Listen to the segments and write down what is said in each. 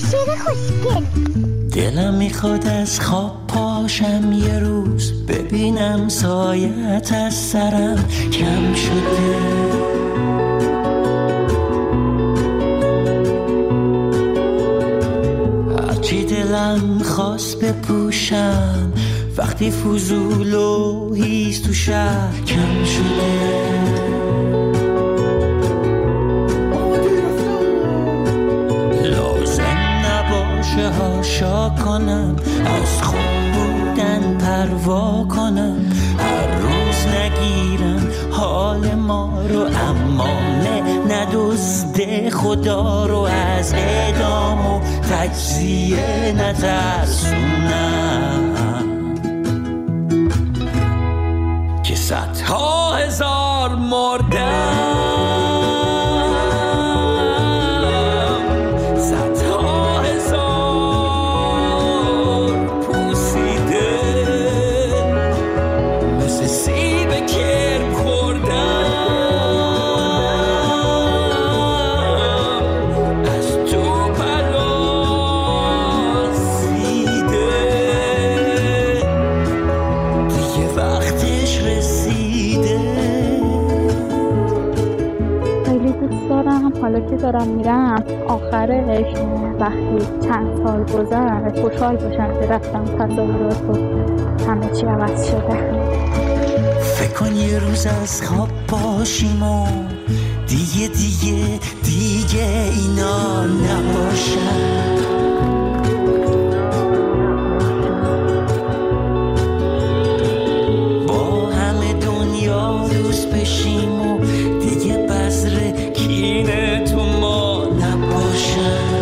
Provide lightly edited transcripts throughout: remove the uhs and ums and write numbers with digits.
شعر خوشگل. دلم میخواد از خواب پاشم یه روز، ببینم سایت از سرم کم شده. هرچی دلم خواست بپوشم، وقتی فضول و هیز تو شهر کم شده. هاشا کنم، از خوب بودن پروا کنم، هر روز نگیرم حال ما رو، اما ندزده خدا رو، از اعدام و تجزیه نترسونم که صدها هزار مردم. حالا که دارم میرم آخرش وقتی چند سال گذشت خوشحال باشم که رفتم تصورات و همه چی عوض شده. فکر کن یه روز از خواب باشیم و دیگه اینا نباشن. با همه دنیا دوست بشیم و دیگه بذر کینه تو ما نباشن.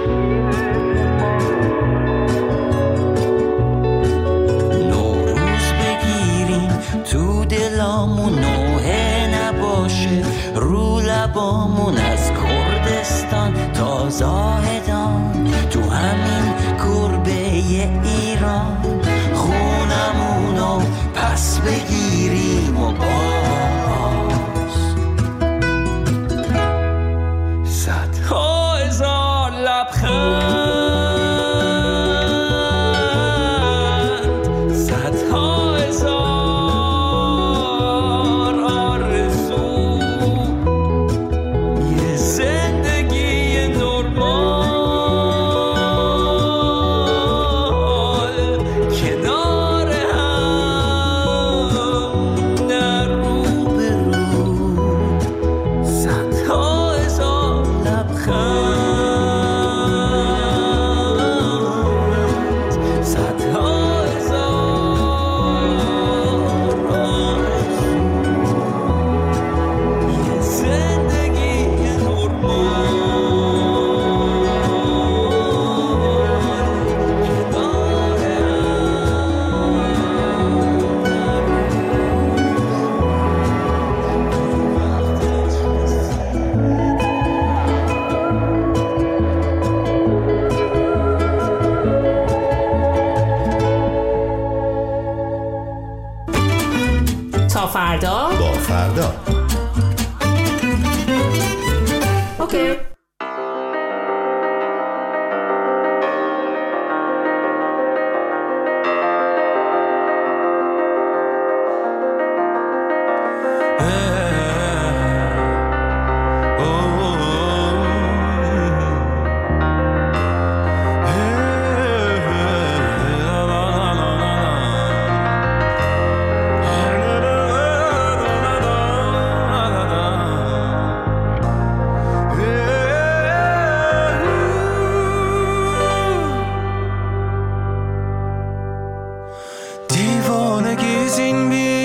نوروز بگیریم تو دلامون، نوحه نباشه رو لبامون، از کردستان تا زاهدان تو همین گربه ایران، خونمونو پس بگیریم و باز صدها هزار لبخند، صدها هزار آرزو، یه زندگی نرمال کنار هم، نه رو به رو، صدها هزار لبخند، صدها هزار آرزو، یه زندگی نرمال کنار تا فردا. با فردا. اوکی. دیوانگی زین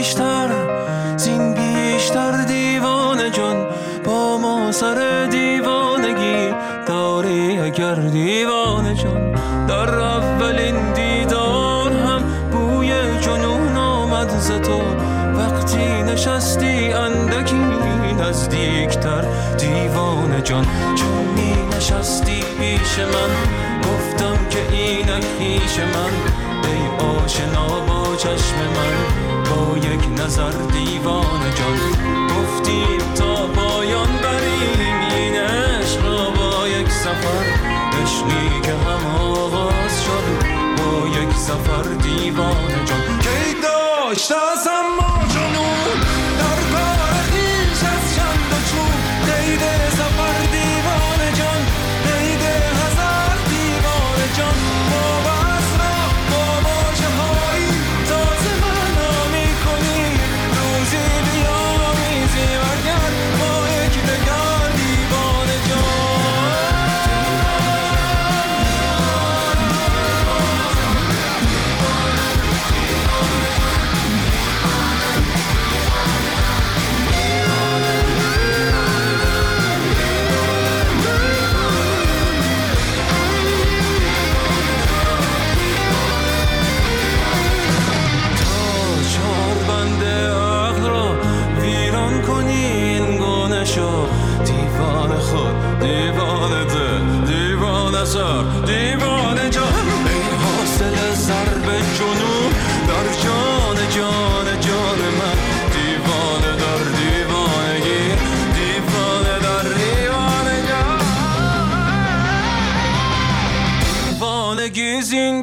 بیشتر دیوانه جان، با ما سر دیوانگی داری اگر دیوانه جان. در اولین دیدار هم بوی جنون آمد ز تو، وقتی نشستی اندکی نزدیکتر دیوانه جان. چون می نشستی پیش من گفتم که اینک پیش من، ای آشنا با چشم من با یک نظر دیوانه جان. گفتیم تا پایان بریم این عشق را با یک سفر، عشقی که سفر دیوانه جان کی داشت از اما جنون در کار خیش از چند و چون قید سفر دیوانه جان قید هزار دیوانه جان ما بس را با باشه هایی تازه معنا میکنی روزی بیامیزی وگر با یک دگر دیوانه جان دیوانه خود دیوانه دل دیوانه سر دیوانه جان ای حاصل ضرب جنون در جان جان جان من دیوانه در دیوانگی دیوانه در دیوانه جان دیوانگی زین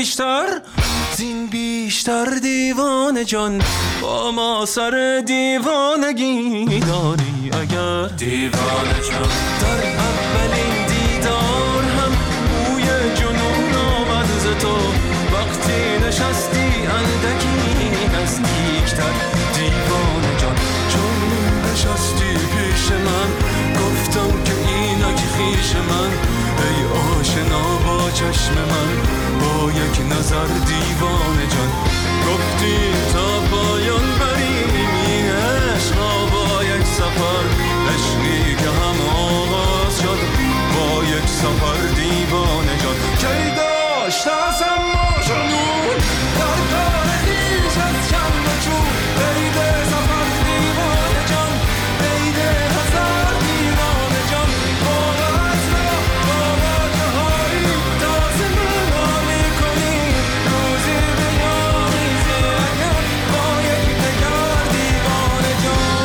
بیشتر دیوانه جان با ما سر دیوانگی داری اگر دیوانه جان در اولین دیدار هم بوی جنون آمد ز تو وقتی نشستی اندکی نزدیکتر دیوانه جان چون نشستی پیش من گفتم که اینک خویش من ای آشنا با چشم من با یک نظر دیوانه جان گفتی تا پایان بریم این عشق را با یک سفر عشقی که هم آغاز شد با یک سفر دیوانه جان کی داشت از اما جنون در کار خویش از چند و چون قید سفر دیوانه جان قید هزار دیوانه جان باز را با واجه هایی تازه معنا میکنی روزی بیامیزی اگر با یک دگر دیوانه جان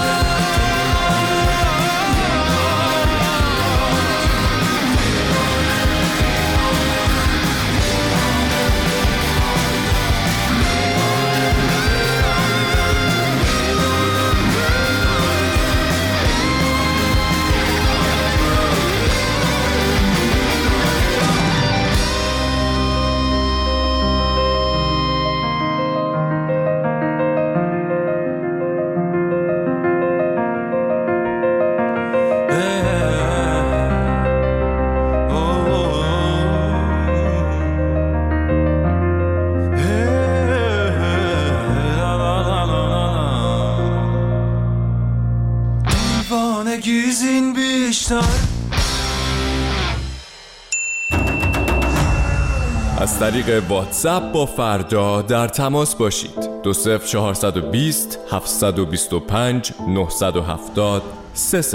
دیوانگی زین بیشتر از طریق واتساپ با فردا در تماس باشید 20420 725 970 30.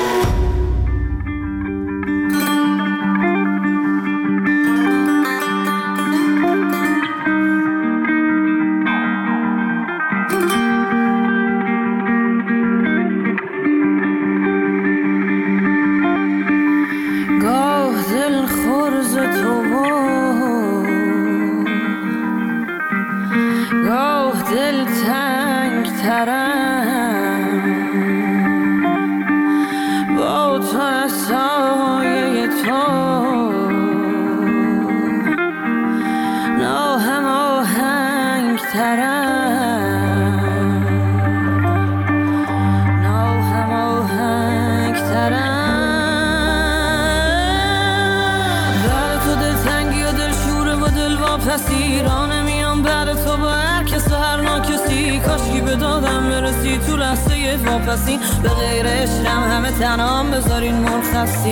ایران میام بعد تو با هر کس و هر ناکسی کاشکی به دادم برسی تو لحظه واپسی به غیر عشقم همه تنام بذارین مرخصی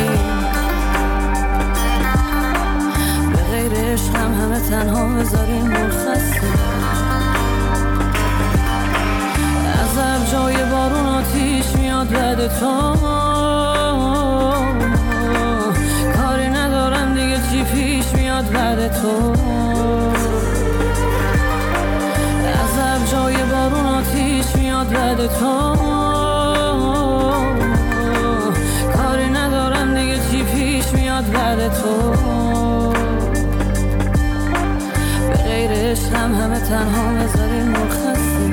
به غیر عشقم همه تنها بذارین مرخصی از هر جای بارون آتیش میاد بعد تو کاری ندارم دیگه چی پیش میاد بعد تو از هر جای بارون آتیش میاد بعد تو کاری ندارم دیگه چی پیش میاد بعد تو به دلم همه تنها بذارین مرخصی.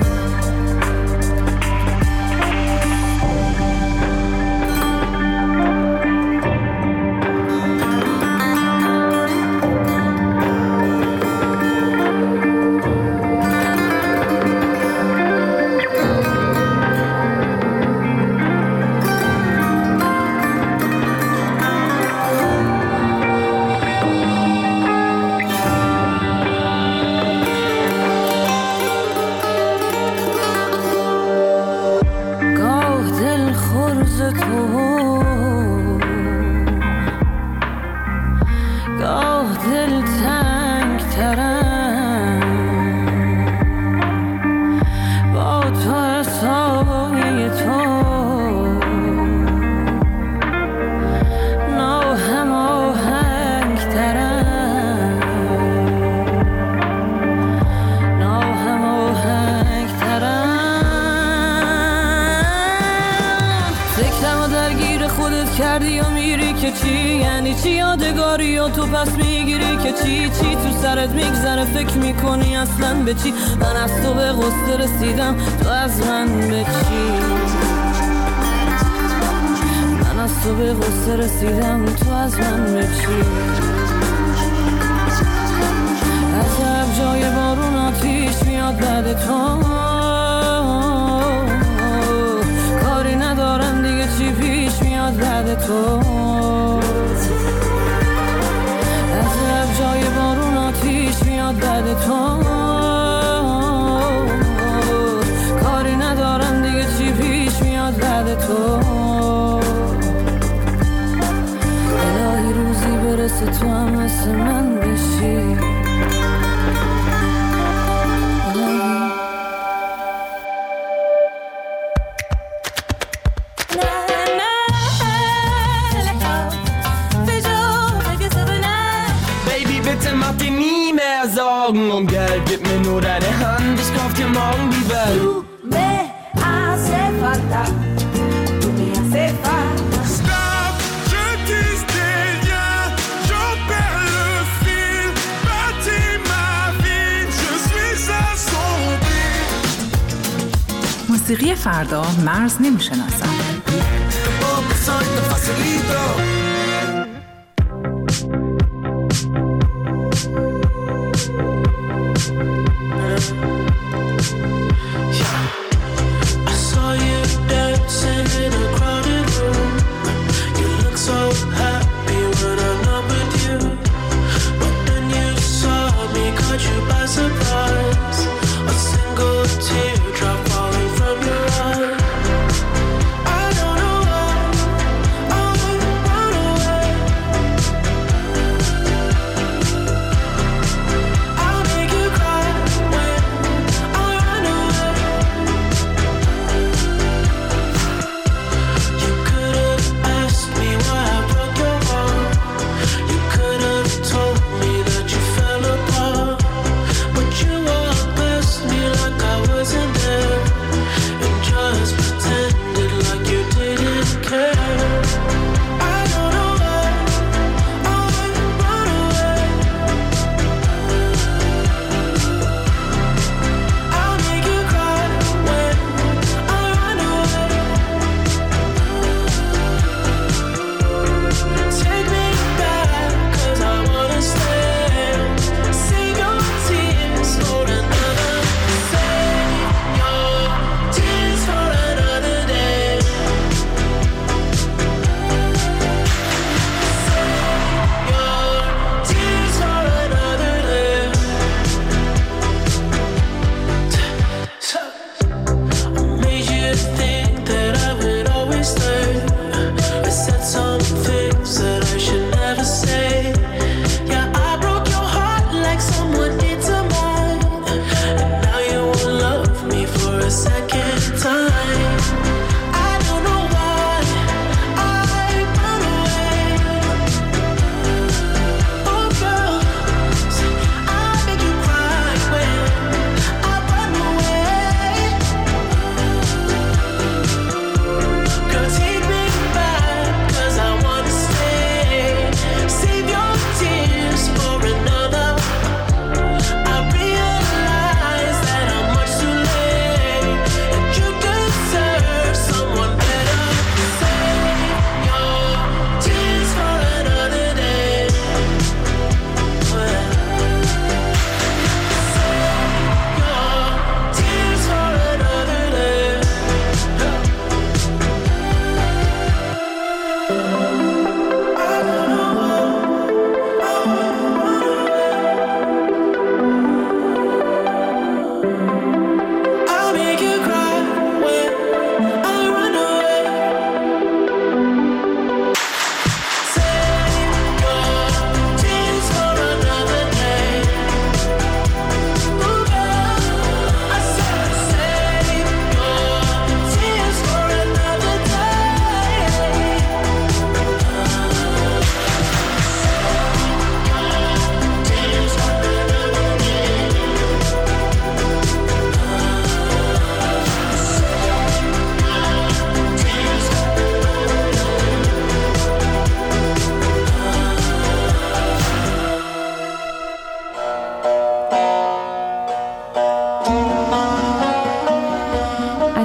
کردی و میری که چی یعنی چی یادگاری و تو پس میگیری که چی تو سرت میگذره فکر میکنی اصلا به چی من از تو به قصد رسیدم تو از من به چی من از تو به قصد رسیدم تو از من به چی عجب جای بارون آتیش میاد بعد تو کاری ندارم دیگه چی پیش میاد بعد تو عجب جای بارون آتیش میاد بعد تو کاری ندارم دیگه چی پیش میاد بعد تو الهی روزی برسه تو هم مثل من بشی Und Geld, gib mir nur deine Hand, ich kauf dir morgen die Welt. Tu me hace falta, tu me hace falta. Stop, je tisse des liens, j'en perds le fil. Bâtis ma vie, je suis assombri. موسیقی فردا مرز نمیشناسد.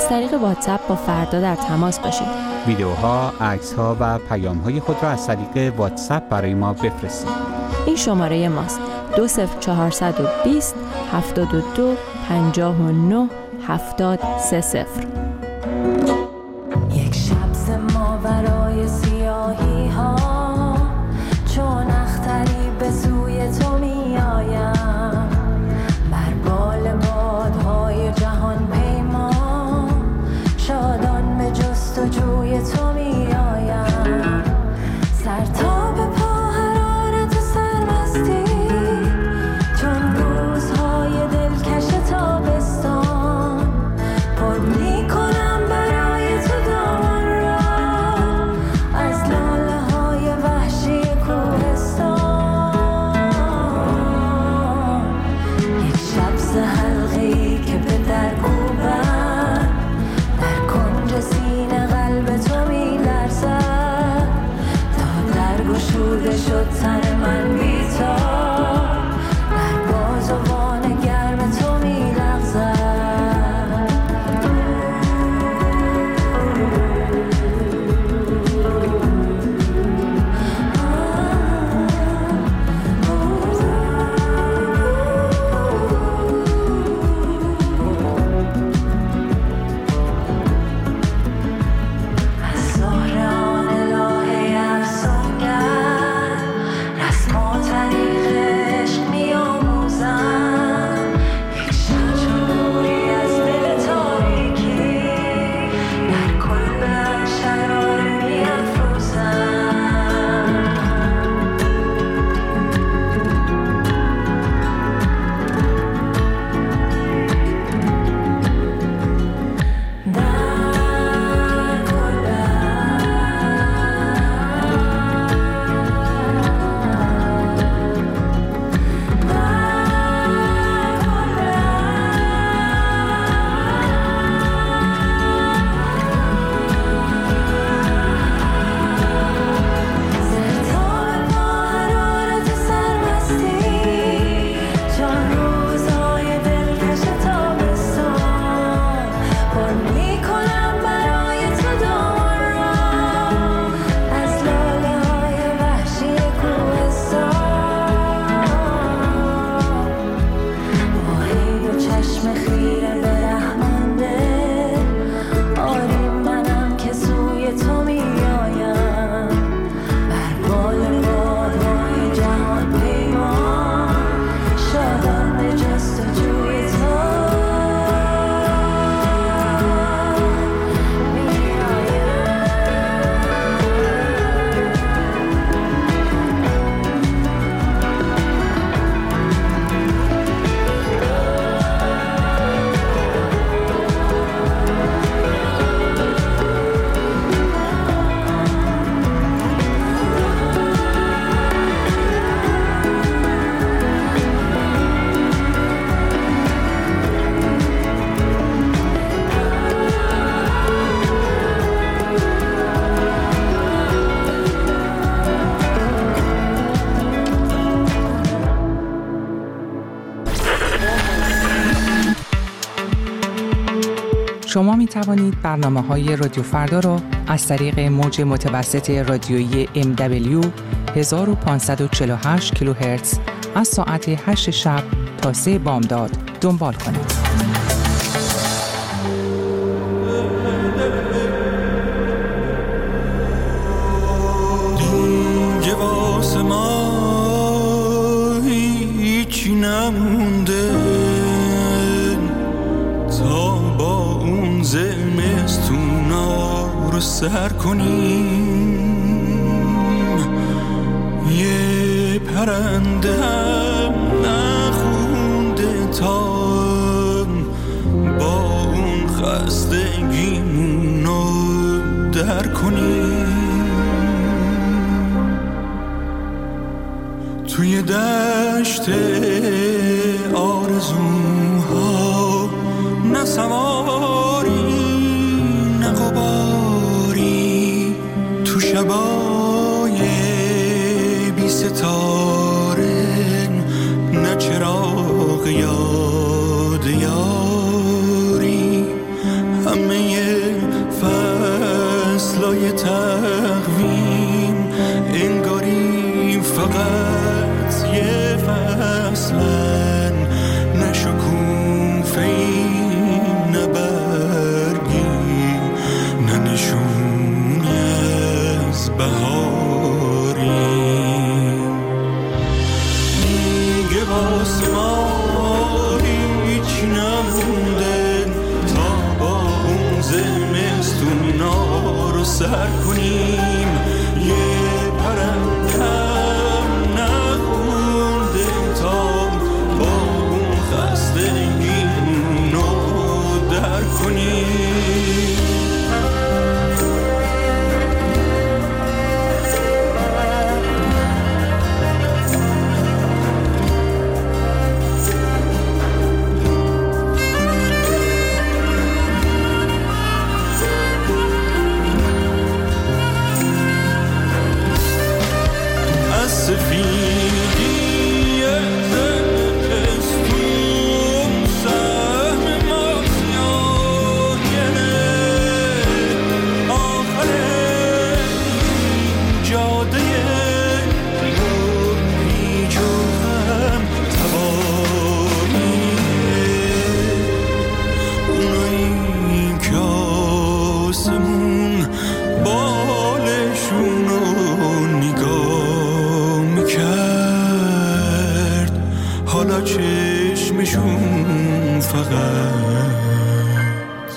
از طریق واتساپ با فردا در تماس باشید. ویدیوها، عکس‌ها و پیام‌های خود را از طریق واتساپ برای ما بفرستید. این شماره ماست: 20420 72 59 70 30. یک شب ماورای سیاهی ها، چون اختری به سوی تو می آیم، بر بال بادهای جهان پیما، شادان به جستجوی تو می آیم، سر تا به پا حرارت و سرمستی، چون روزهای دلکش تابستان، پر می کنم برای تو دامان را از لاله های وحشی کوهستان. یک شب ز حلقه‌ای که به در کوبم، در کنج سینه قلب تو می لرزد، تا در گشوده شد تن من بی‌تاب، در بازوان گرم تو می لغزد. شما می توانید برنامه‌های رادیو فردا را از طریق موج متوسط رادیویی MW 1548 کیلوهرتز از ساعت 8 شب تا 3 بامداد دنبال کنید. دیگه واسه ما هیچی نمونده تا با اون زمستونا رو سر کنیم. یه پرنده هم نخونده تا با اون خستگیمونو در کنیم. توی دشت آرزوها نه سواری نه غباری، تو شبای بی ستاره نه چراغ یاد یاری. همه سر کنیم. یه پرندم نخونده تا با اون خستگیمونو در کنیم. چشمشون فقط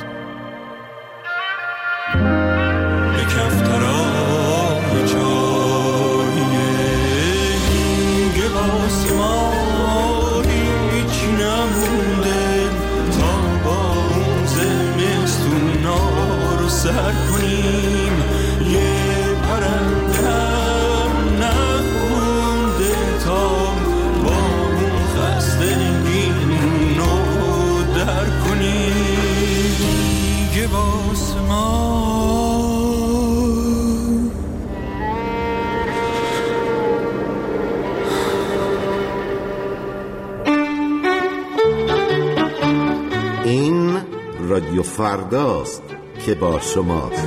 به کفترهای چاییه. میگه واسه ما هیچ نمونده تا با اون زمستونا رو سر کنیم. یه پرندم نخونده تا با اون خستگیمونو در کنیم. دیگه واسه ما این رادیو فرداست که با شماست.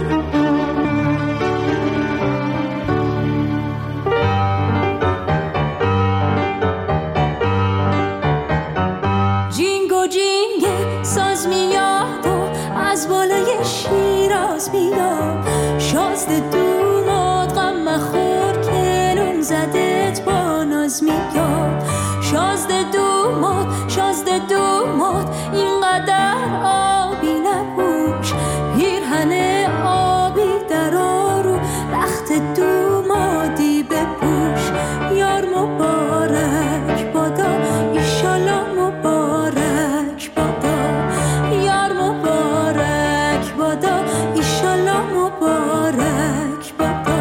جینگو جینگه ساز میاد و از بالای شیراز میاد. شازده دوماد غم مخور کنون زدت با ناز میاد. شازده دوماد اینقدر آبی نپوش. پیرهن آبی در آرو رخت دومادی بپوش. یار مبارک بادا ایشالا مبارک بادا. یار مبارک بادا ایشالا مبارک بادا.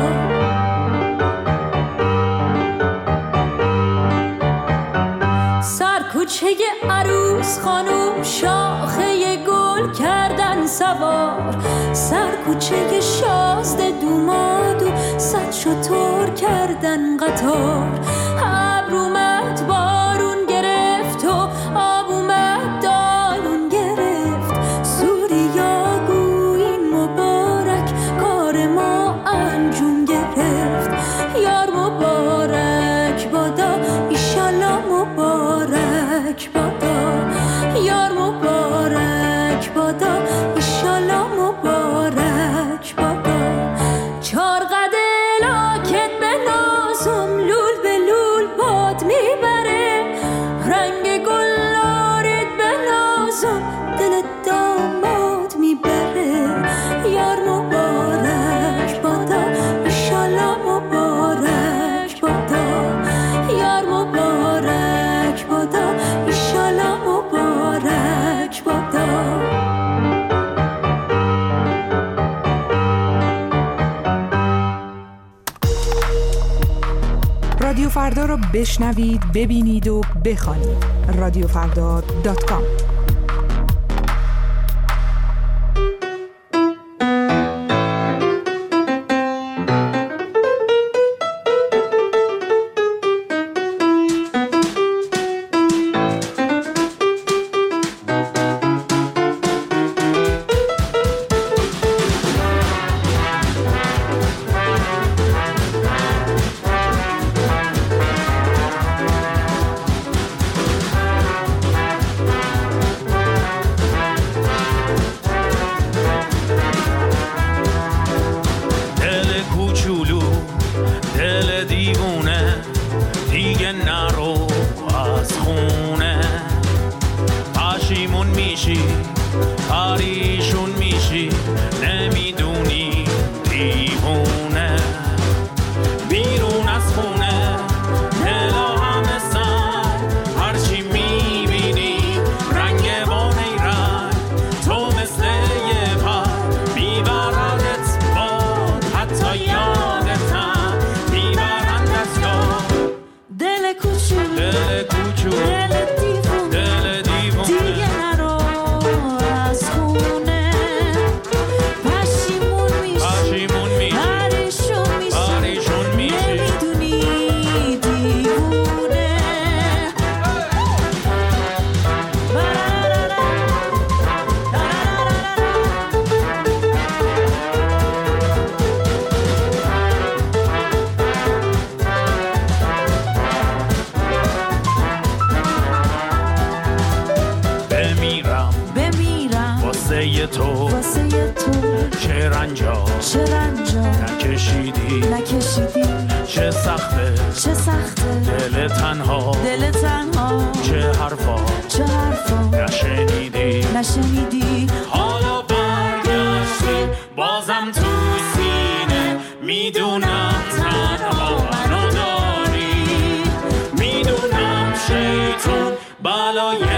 سر کوچه عروس خانوم شاخه گل کردن سوار. سر کوچه شازده دوماد و صد شتر کردن قطار. ابر اومد بارون گرفت و آب اومد دالون گرفت. سوریا گویین مبارک کار ما انجام گرفت. یار مبارک بادا ایشالا مبارک بادا. یار مبارک بادا ایشالا مبارک بادا. چار قده لاکت به نازم لول به لول باد میبره. رنگ گل آرید به نازم دل داماد میبره. یار مبارک بادا ایشالا مبارک بادا. یار مبارک بادا ایشالا مبارک بادا. رادیو فردا را بشنوید، ببینید و بخوانید. رادیوفردا.com. میشی پریشون میشی نمیدونی چه رنجا نکشیدی چه سخته دل تنها چه حرفا نشنیدی حالا برگشتی بازم تو سینه میدونم تنها منو داری میدونم شیطون بلای